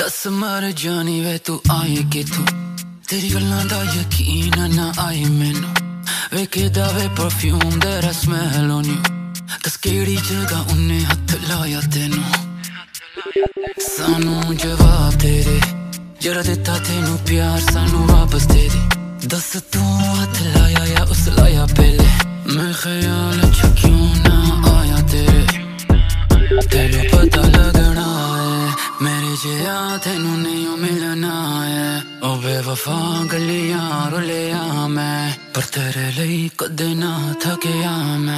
दस मर जानी वे तू आए किथों तेरी गल्लां दा यकीन ना आए मैनू वे केदा वे परफ्यूम तेरा स्मैल ऑन यू दस केड़ी जगह उन्हें हथ लाया तेनू सानू जवाब तेरे जरा दिता तेनू प्यार सानू वापस दे दे दस तू हथ लाया या उस लाया पहले मैं ख्याल च क्यों ना आया तेरे तेनू पता लगना है मेरे जिया तेनू नहीं मिलना है ओ बेवफा गलियां रुलिया मैं पर तेरे लिए कदे ना थकिया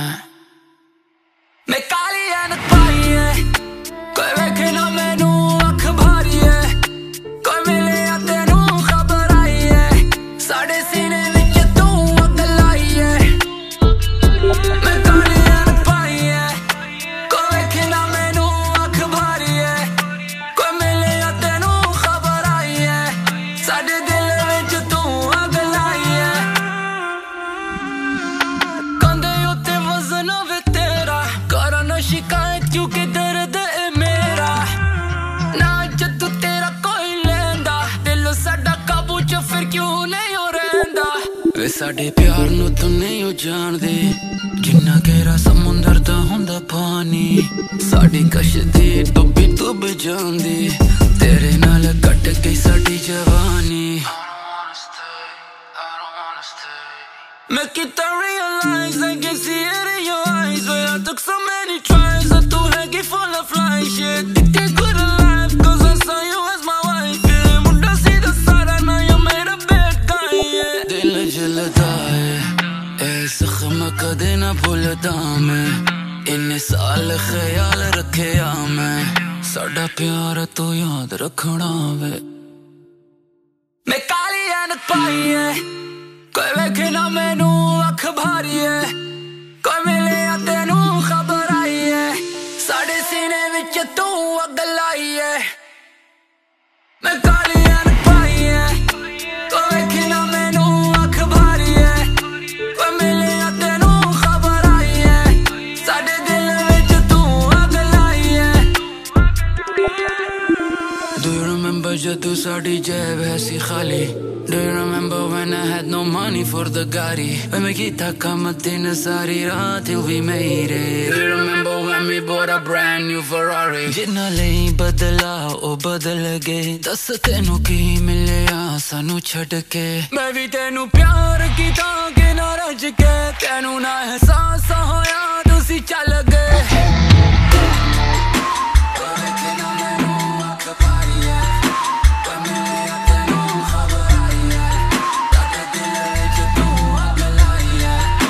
मैं काली ऐनक पाई है कोई वेखे ना मैनू अख भारी है कोई मिले या तेनू खबर आई है साढ़े सीने विच तू अग लाई है मैं काली ऐनक पाई है कोई वेखे ना मैनू अख भारी है कोई मिले या तेनू खबर आई है साढ़े दिल विच तू अग लाई है कंधे उत्ते वजन होवे तेरा करा ना शिकायत क्योंकि दर्द है मेरा ना जद तेरा कोई लेंदा दिल साडा काबू च फिर क्यों नहीं हो रहिंदा वे साडे प्यार नू तू नहीं हो जानदे जिन्ना गहरा समुंदर दा हुंदा पानी साडी कश्ती डुब्बी डुब जांदी तेरे नाल कट गई साडी जवानी मैं कितना realize I can see it in your eyes where I took so many tries I too haggy full of fly shit It's good alive cause I saw you as my wife yeah मुंडा सीधा सारा ना ये मेरा bad guy yeah दिल जलता है ए जख्म कदे ना भूलता मैं इन्ने साल ख्याल रखे मैं साडा प्यार तो याद रखना वे मैं काली ऐनक पाई है कोई वेखे ना मैनू अख भारी है कोई मिले या तेनू खबर आई है साढ़े सीने विच तू अग लाई है मैं काली ऐनक पाई है कोई वेखे ना मैनू अख भारी है कोई मिले या तेनू खबर आई है साढ़े दिल विच तू अग लाई है Do you remember जदू साडी जेब ऐसी खाली Do you remember when I had no money for the Gotti? When we kita kam din sari raat till we made it Do you remember when we bought a brand new Ferrari? Jitna lehi badla o badal gaye Das tenu ki milya sanu chhad ke Main vi tenu pyar kita ke na raj ke Tenu na ehsaas hoya tusi chal gaye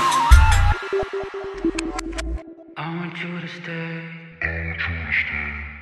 I want you to stay.